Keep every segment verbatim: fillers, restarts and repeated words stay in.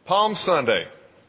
Palm Sunday.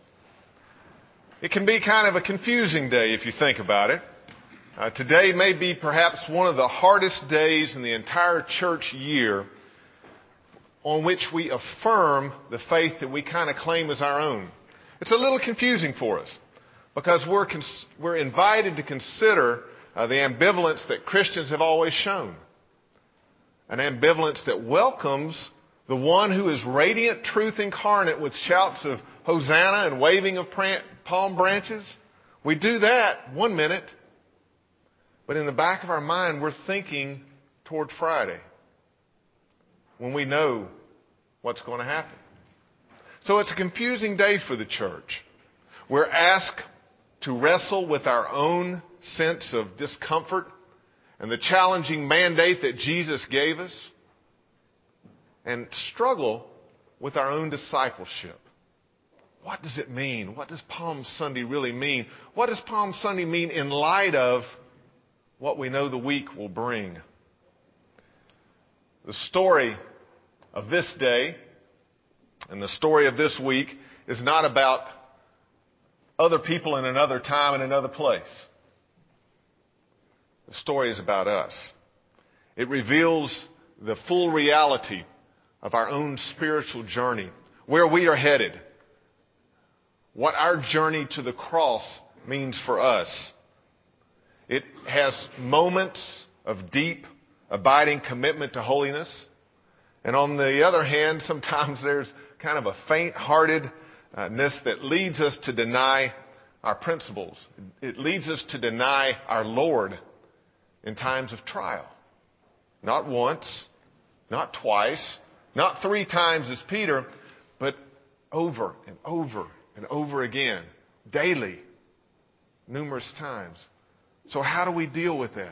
It can be kind of a confusing day if you think about it. Uh, today may be perhaps one of the hardest days in the entire church year on which we affirm the faith that we kind of claim as our own. It's a little confusing for us because we're, cons- we're invited to consider uh, the ambivalence that Christians have always shown. An ambivalence that welcomes the one who is radiant truth incarnate with shouts of Hosanna and waving of palm branches. We do that one minute, but in the back of our mind we're thinking toward Friday when we know what's going to happen. So it's a confusing day for the church. We're asked to wrestle with our own sense of discomfort and the challenging mandate that Jesus gave us, and struggle with our own discipleship. What does it mean? What does Palm Sunday really mean? What does Palm Sunday mean in light of what we know the week will bring? The story of this day and the story of this week is not about other people in another time and another place. The story is about us. It reveals the full reality of our own spiritual journey, where we are headed, what our journey to the cross means for us. It has moments of deep, abiding commitment to holiness. And on the other hand, sometimes there's kind of a faint-heartedness that leads us to deny our principles. It leads us to deny our Lord in times of trial. Not once, not twice, not three times as Peter, but over and over and over again, daily, numerous times. So how do we deal with that?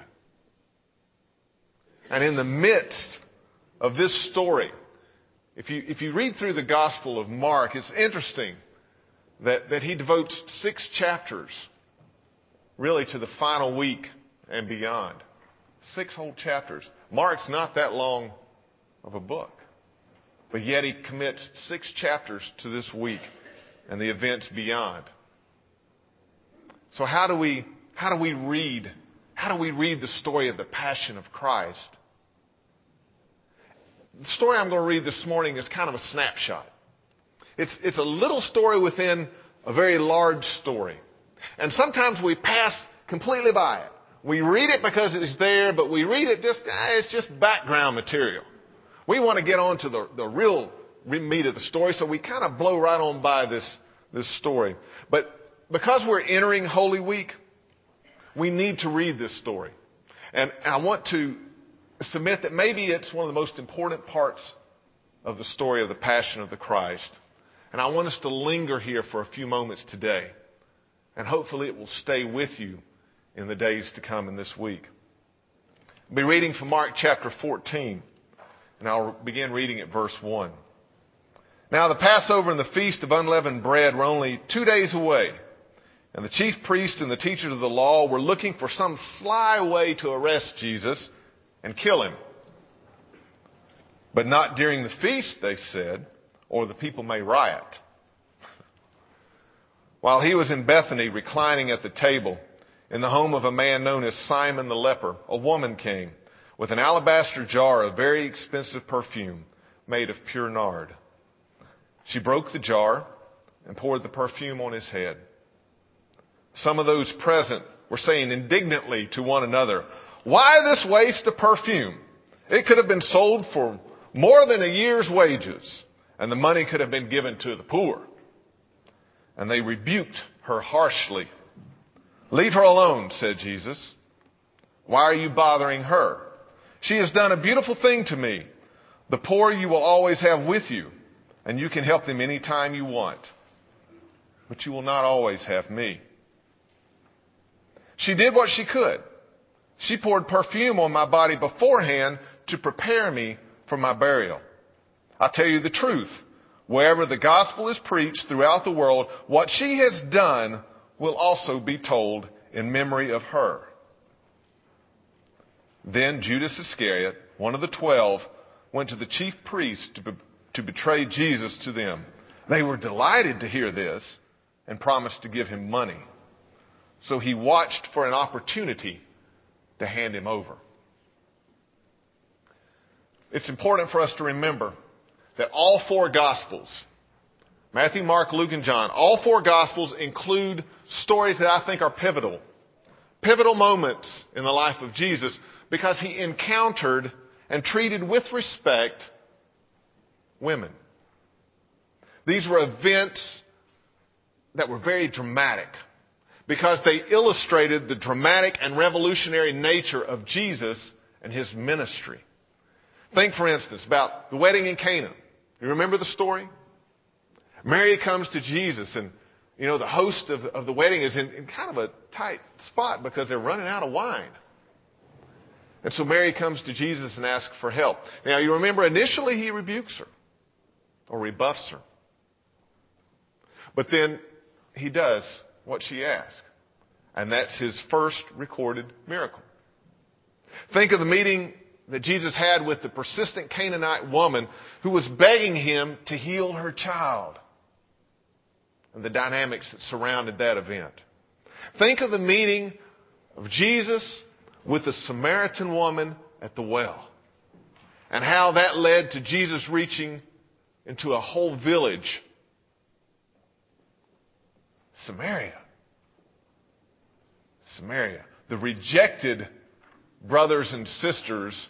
And in the midst of this story, if you, if you read through the Gospel of Mark, it's interesting that, that he devotes six chapters really to the final week and beyond. Six whole chapters. Mark's not that long of a book. But yet he commits six chapters to this week and the events beyond. So how do we, how do we read, how do we read the story of the Passion of Christ? The story I'm going to read this morning is kind of a snapshot. It's, it's a little story within a very large story. And sometimes we pass completely by it. We read it because it's there, but we read it just, eh, it's just background material. We want to get on to the, the real meat of the story, so we kind of blow right on by this, this story. But because we're entering Holy Week, we need to read this story. And I want to submit that maybe it's one of the most important parts of the story of the Passion of the Christ. And I want us to linger here for a few moments today. And hopefully it will stay with you in the days to come in this week. I'll be reading from Mark chapter fourteen. And I'll begin reading at verse one. Now the Passover and the Feast of Unleavened Bread were only two days away. And the chief priests and the teachers of the law were looking for some sly way to arrest Jesus and kill him. But not during the feast, they said, or the people may riot. While he was in Bethany reclining at the table in the home of a man known as Simon the leper, a woman came with an alabaster jar of very expensive perfume made of pure nard. She broke the jar and poured the perfume on his head. Some of those present were saying indignantly to one another, "Why this waste of perfume? It could have been sold for more than a year's wages, and the money could have been given to the poor." And they rebuked her harshly. "Leave her alone," said Jesus. "Why are you bothering her? She has done a beautiful thing to me. The poor you will always have with you, and you can help them any time you want. But you will not always have me. She did what she could. She poured perfume on my body beforehand to prepare me for my burial. I tell you the truth, wherever the gospel is preached throughout the world, what she has done will also be told in memory of her." Then Judas Iscariot, one of the twelve, went to the chief priests to, be, to betray Jesus to them. They were delighted to hear this and promised to give him money. So he watched for an opportunity to hand him over. It's important for us to remember that all four Gospels, Matthew, Mark, Luke, and John, all four Gospels include stories that I think are pivotal. Pivotal moments in the life of Jesus because he encountered and treated with respect women. These were events that were very dramatic because they illustrated the dramatic and revolutionary nature of Jesus and his ministry. Think, for instance, about the wedding in Cana. You remember the story? Mary comes to Jesus, and, you know, the host of, of the wedding is in, in kind of a tight spot because they're running out of wine. And so Mary comes to Jesus and asks for help. Now, you remember initially he rebukes her or rebuffs her. But then he does what she asked. And that's his first recorded miracle. Think of the meeting that Jesus had with the persistent Canaanite woman who was begging him to heal her child, and the dynamics that surrounded that event. Think of the meeting of Jesus with the Samaritan woman at the well, and how that led to Jesus reaching into a whole village. Samaria. Samaria. The rejected brothers and sisters,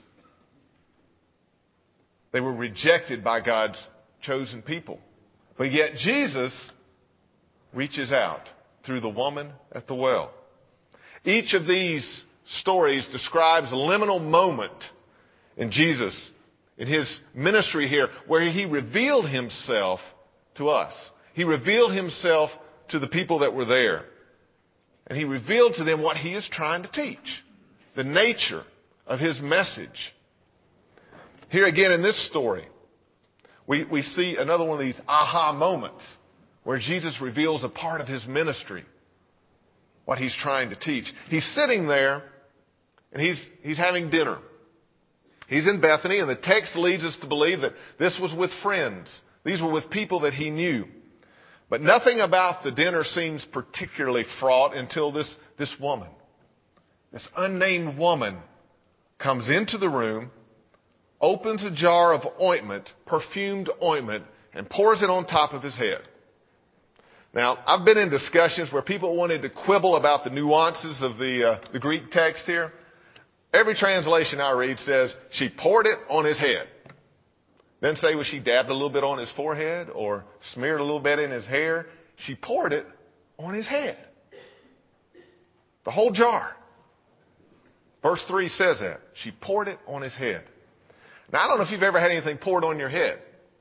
they were rejected by God's chosen people. But yet Jesus reaches out through the woman at the well. Each of these stories describes a liminal moment in Jesus, in his ministry here, where he revealed himself to us. He revealed himself to the people that were there. And he revealed to them what he is trying to teach, the nature of his message. Here again in this story, we, we see another one of these aha moments where Jesus reveals a part of his ministry, what he's trying to teach. He's sitting there and he's, he's having dinner. He's in Bethany, and the text leads us to believe that this was with friends. These were with people that he knew. But nothing about the dinner seems particularly fraught until this, this woman, this unnamed woman, comes into the room, opens a jar of ointment, perfumed ointment, and pours it on top of his head. Now, I've been in discussions where people wanted to quibble about the nuances of the, uh, the Greek text here. Every translation I read says she poured it on his head. Doesn't say, well, she dabbed a little bit on his forehead or smeared a little bit in his hair. She poured it on his head. The whole jar. Verse three says that. She poured it on his head. Now, I don't know if you've ever had anything poured on your head.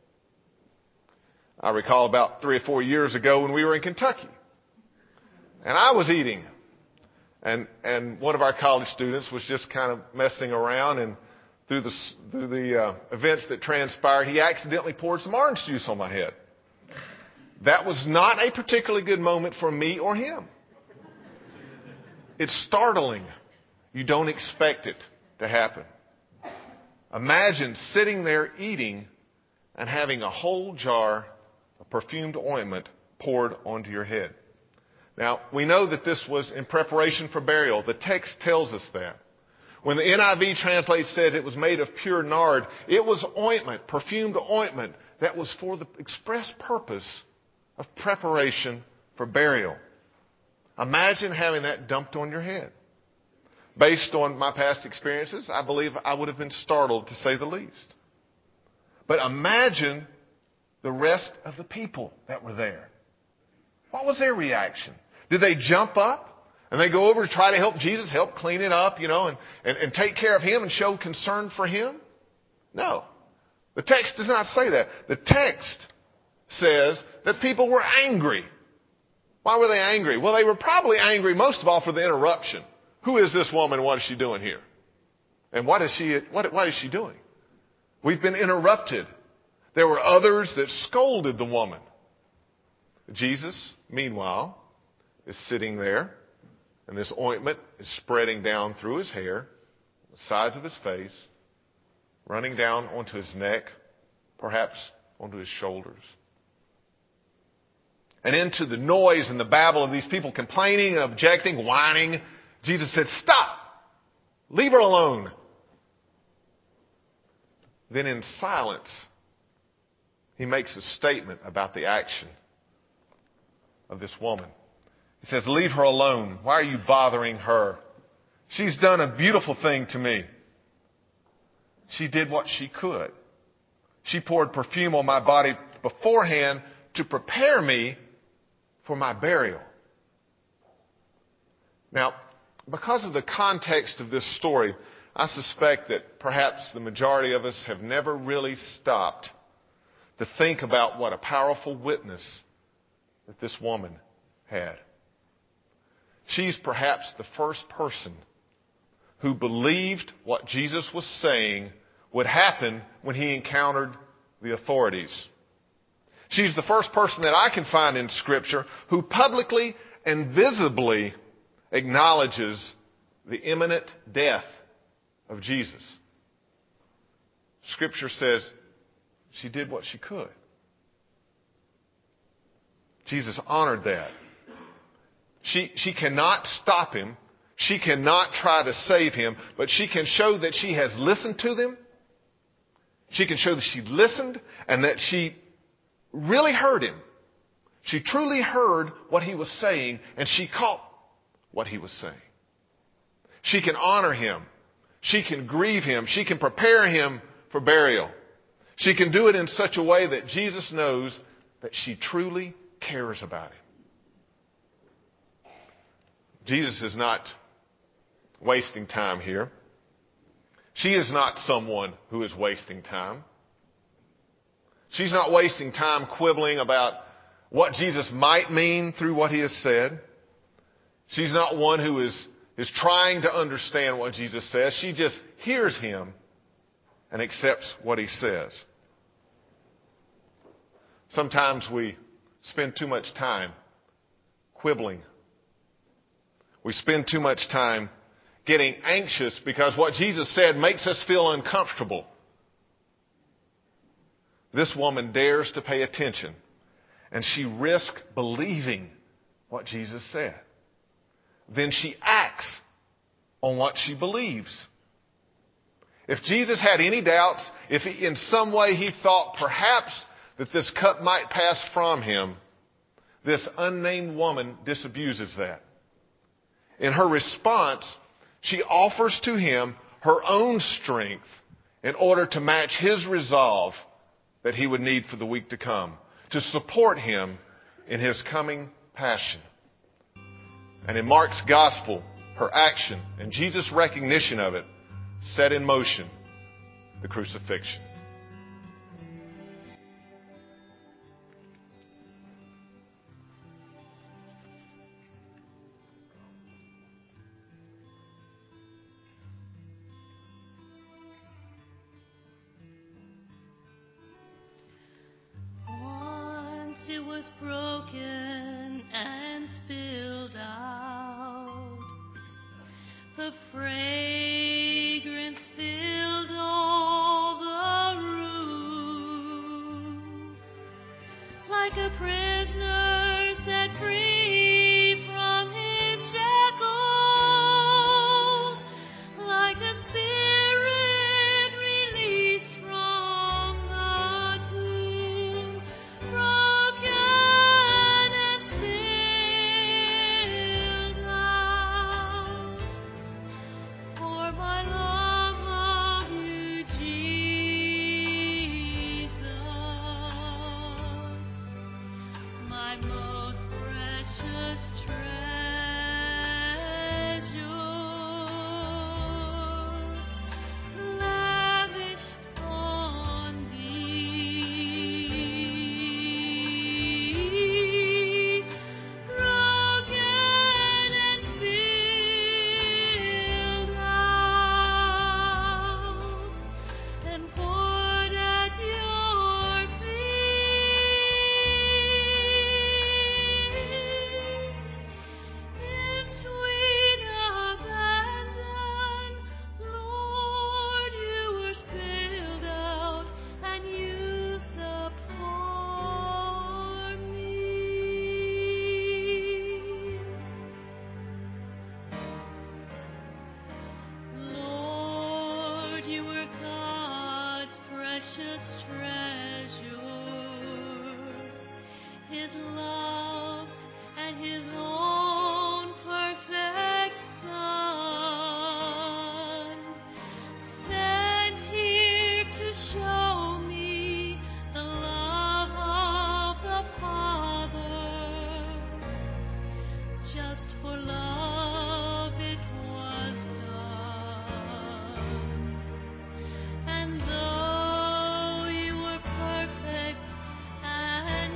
I recall about three or four years ago when we were in Kentucky. And I was eating. And, and one of our college students was just kind of messing around, and through the, through the uh, events that transpired, he accidentally poured some orange juice on my head. That was not a particularly good moment for me or him. It's startling. You don't expect it to happen. Imagine sitting there eating and having a whole jar of perfumed ointment poured onto your head. Now, we know that this was in preparation for burial. The text tells us that. When the N I V translates said it was made of pure nard, it was ointment, perfumed ointment, that was for the express purpose of preparation for burial. Imagine having that dumped on your head. Based on my past experiences, I believe I would have been startled, to say the least. But imagine the rest of the people that were there. What was their reaction? Did they jump up and they go over to try to help Jesus, help clean it up, you know, and, and, and take care of him and show concern for him? No. The text does not say that. The text says that people were angry. Why were they angry? Well, they were probably angry most of all for the interruption. Who is this woman? What is she doing here? And what is she, what, what is she doing? We've been interrupted. There were others that scolded the woman. Jesus, meanwhile, is sitting there, and this ointment is spreading down through his hair, the sides of his face, running down onto his neck, perhaps onto his shoulders. and into the noise and the babble of these people complaining and objecting, whining, Jesus said, "Stop! Leave her alone." Then in silence, he makes a statement about the action of this woman. He says, "Leave her alone. Why are you bothering her? She's done a beautiful thing to me. She did what she could. She poured perfume on my body beforehand to prepare me for my burial." Now, because of the context of this story, I suspect that perhaps the majority of us have never really stopped to think about what a powerful witness that this woman had. She's perhaps the first person who believed what Jesus was saying would happen when he encountered the authorities. She's the first person that I can find in Scripture who publicly and visibly acknowledges the imminent death of Jesus. Scripture says she did what she could. Jesus honored that. She, she cannot stop him. She cannot try to save him, but she can show that she has listened to them. She can show that she listened and that she really heard him. She truly heard what he was saying, and she caught what he was saying. She can honor him. She can grieve him. She can prepare him for burial. She can do it in such a way that Jesus knows that she truly cares about him. Jesus is not wasting time here. She is not someone who is wasting time. She's not wasting time quibbling about what Jesus might mean through what he has said. She's not one who is, is trying to understand what Jesus says. She just hears him and accepts what he says. Sometimes we spend too much time quibbling. We spend too much time getting anxious because what Jesus said makes us feel uncomfortable. This woman dares to pay attention, and she risks believing what Jesus said. Then she acts on what she believes. If Jesus had any doubts, if he, in some way he thought perhaps that this cup might pass from him, this unnamed woman disabuses that. In her response, she offers to him her own strength in order to match his resolve that he would need for the week to come, to support him in his coming passion. And in Mark's gospel, her action and Jesus' recognition of it set in motion the crucifixion. Broken and spilled out, the fragrance filled all the room, like a prisoner set free from his shackles, like a spirit released from the tomb. My His loved and His own perfect Son, sent here to show me the love of the Father. Just for love it was done. And though you were perfect and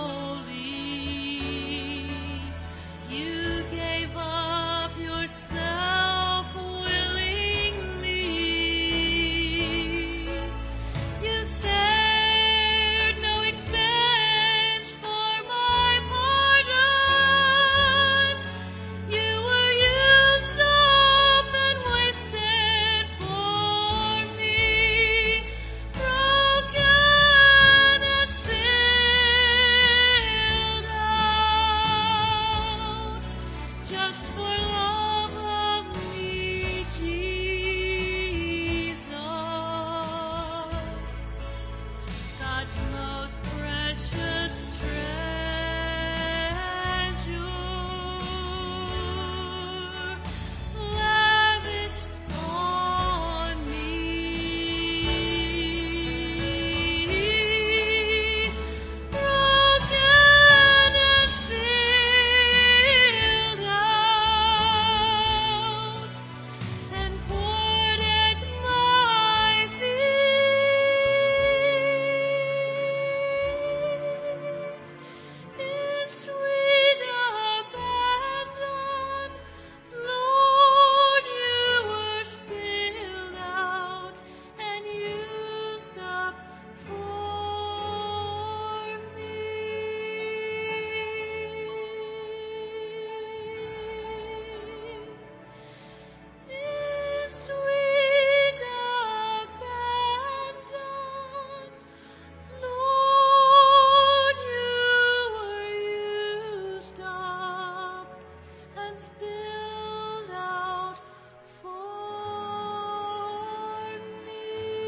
holy, you gave up yourself willingly. You spared no expense for my pardon. You were used up and wasted for me, broken and spilled out, just for love of me, Jesus. God's most precious treasure, lavished on me, broken and spilled out, and poured at my feet in sweet abandon. Lord, you were spilled out and used up for me. In sweet abandon, Lord, you were used up and spilled out for me.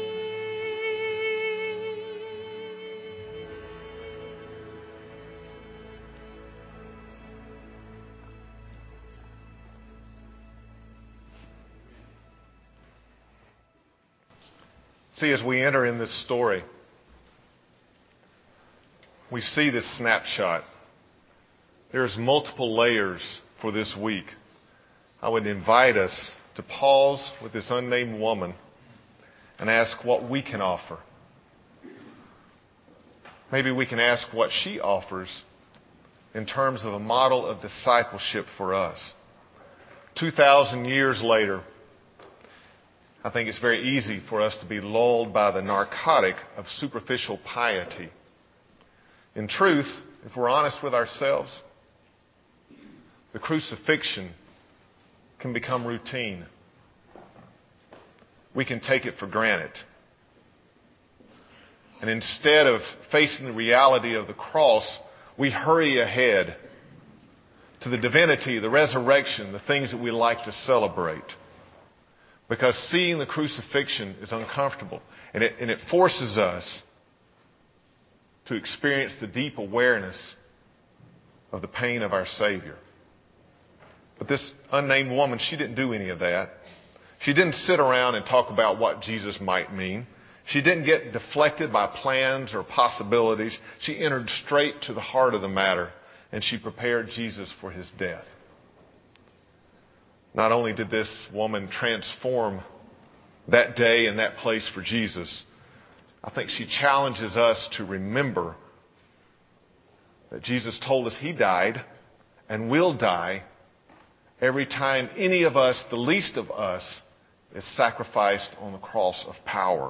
See, as we enter in this story, we see this snapshot. There's multiple layers for this week. I would invite us to pause with this unnamed woman and ask what we can offer. Maybe we can ask what she offers in terms of a model of discipleship for us. Two thousand years later, I think it's very easy for us to be lulled by the narcotic of superficial piety. In truth, if we're honest with ourselves, the crucifixion can become routine. We can take it for granted. And instead of facing the reality of the cross, we hurry ahead to the divinity, the resurrection, the things that we like to celebrate. Because seeing the crucifixion is uncomfortable. And it, and it forces us to experience the deep awareness of the pain of our Savior. But this unnamed woman, she didn't do any of that. She didn't sit around and talk about what Jesus might mean. She didn't get deflected by plans or possibilities. She entered straight to the heart of the matter, and she prepared Jesus for his death. Not only did this woman transform that day and that place for Jesus, I think she challenges us to remember that Jesus told us he died and will die every time any of us, the least of us, is sacrificed on the cross of power.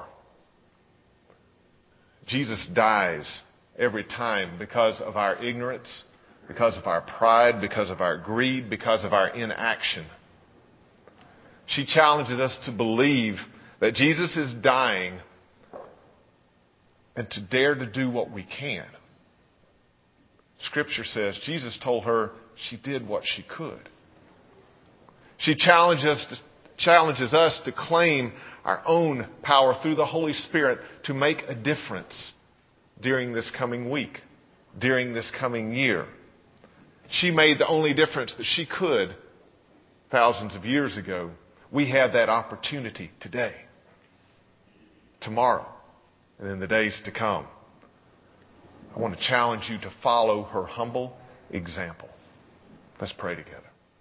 Jesus dies every time because of our ignorance, because of our pride, because of our greed, because of our inaction. She challenges us to believe that Jesus is dying and to dare to do what we can. Scripture says Jesus told her she did what she could. She challenges us to, challenges us to claim our own power through the Holy Spirit to make a difference during this coming week. during this coming year. She made the only difference that she could thousands of years ago. We have that opportunity today, tomorrow, and in the days to come. I want to challenge you to follow her humble example. Let's pray together.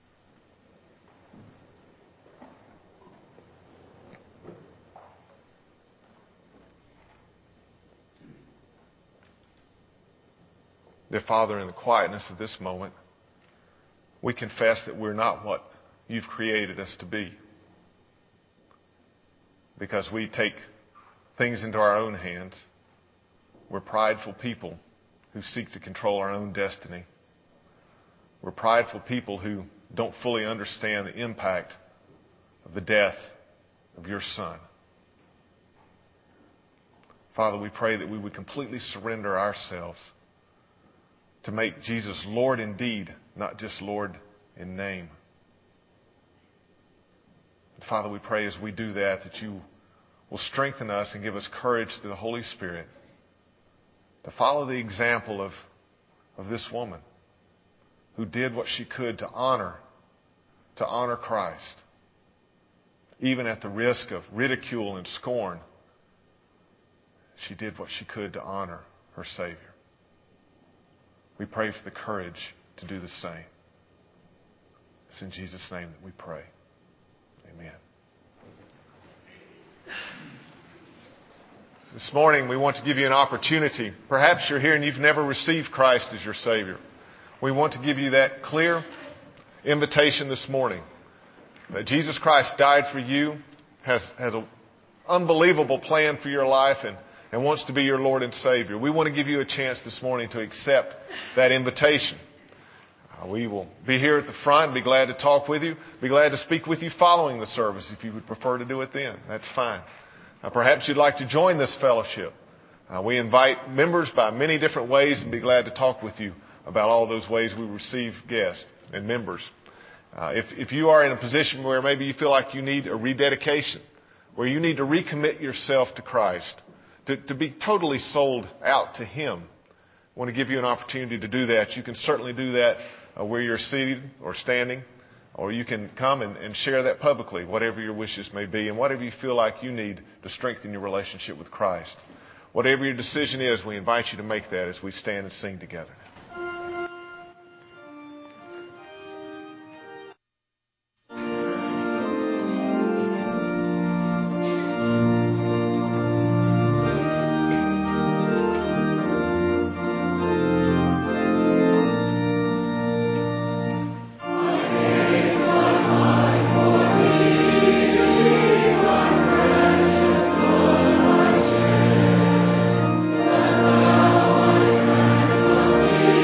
Dear Father, in the quietness of this moment, we confess that we're not what you've created us to be, because we take things into our own hands. We're prideful people who seek to control our own destiny. We're prideful people who don't fully understand the impact of the death of your Son. Father, we pray that we would completely surrender ourselves to make Jesus Lord indeed, not just Lord in name. And Father, we pray as we do that, that you will strengthen us and give us courage through the Holy Spirit to follow the example of, of this woman who did what she could to honor, to honor Christ, even at the risk of ridicule and scorn. She did what she could to honor her Savior. We pray for the courage to do the same. It's in Jesus' name that we pray. Amen. This morning we want to give you an opportunity. Perhaps you're here and you've never received Christ as your Savior. We want to give you that clear invitation this morning. That Jesus Christ died for you, has, has an unbelievable plan for your life, and and wants to be your Lord and Savior. We want to give you a chance this morning to accept that invitation. Uh, we will be here at the front and be glad to talk with you, be glad to speak with you following the service if you would prefer to do it then. That's fine. Uh, perhaps you'd like to join this fellowship. Uh, we invite members by many different ways and be glad to talk with you about all those ways we receive guests and members. Uh, if, if you are in a position where maybe you feel like you need a rededication, where you need to recommit yourself to Christ, To, to be totally sold out to Him. I want to give you an opportunity to do that. You can certainly do that uh, where you're seated or standing, or you can come and, and share that publicly, whatever your wishes may be, and whatever you feel like you need to strengthen your relationship with Christ. Whatever your decision is, we invite you to make that as we stand and sing together. Thank you.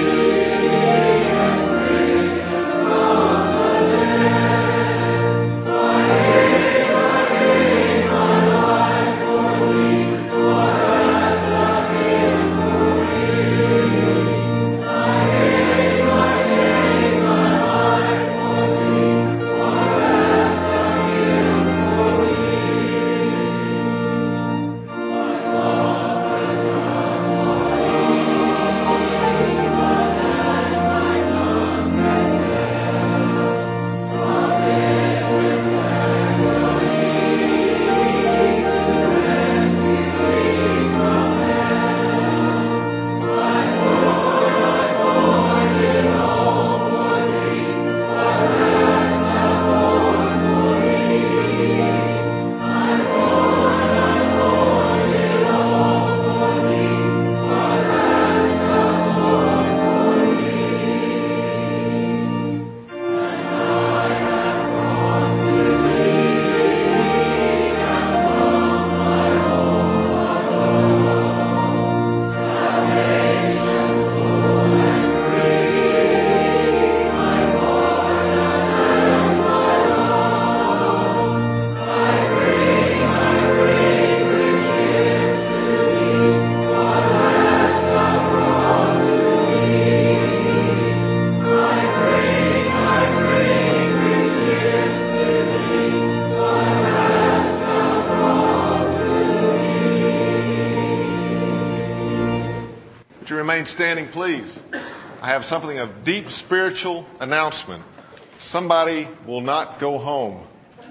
remain standing, please. I have something of deep spiritual announcement. Somebody will not go home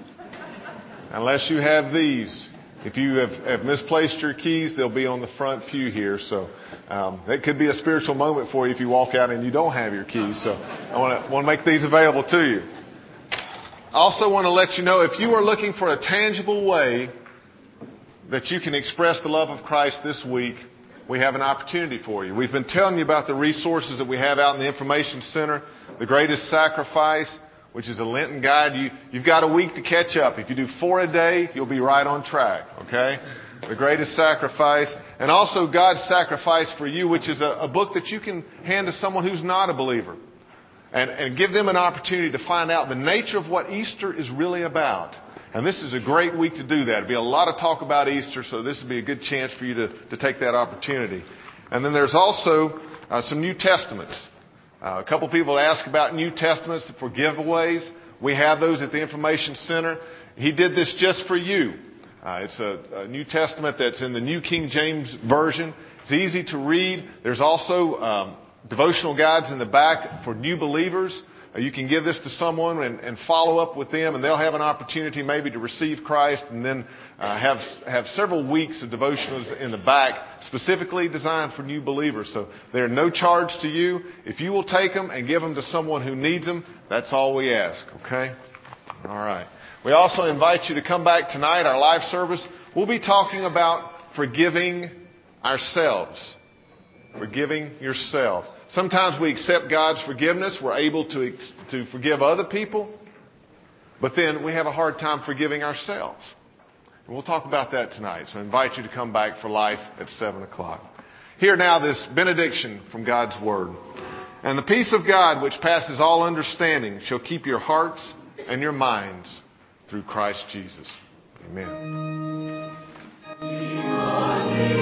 unless you have these. If you have, have misplaced your keys, they'll be on the front pew here. So um, that could be a spiritual moment for you if you walk out and you don't have your keys. So I want to want to make these available to you. I also want to let you know, if you are looking for a tangible way that you can express the love of Christ this week, we have an opportunity for you. We've been telling you about the resources that we have out in the Information Center, The Greatest Sacrifice, which is a Lenten guide. You, you've got a week to catch up. If you do four a day, you'll be right on track, okay? The Greatest Sacrifice. And also God's Sacrifice for You, which is a, a book that you can hand to someone who's not a believer. And, and give them an opportunity to find out the nature of what Easter is really about. And this is a great week to do that. There'll be a lot of talk about Easter, so this would be a good chance for you to, to take that opportunity. And then there's also uh, some New Testaments. Uh, a couple people ask about New Testaments for giveaways. We have those at the Information Center. He did this just for you. Uh, it's a, a New Testament that's in the New King James Version. It's easy to read. There's also um, devotional guides in the back for new believers. Uh, you can give this to someone and, and follow up with them, and they'll have an opportunity maybe to receive Christ, and then uh, have have several weeks of devotionals in the back specifically designed for new believers. So they're no charge to you. If you will take them and give them to someone who needs them, that's all we ask, okay? All right. We also invite you to come back tonight, our live service. We'll be talking about forgiving ourselves. Forgiving yourself. Sometimes we accept God's forgiveness. We're able to, to forgive other people. But then we have a hard time forgiving ourselves. And we'll talk about that tonight. So I invite you to come back for life at seven o'clock. Hear now this benediction from God's Word. And the peace of God, which passes all understanding, shall keep your hearts and your minds through Christ Jesus. Amen.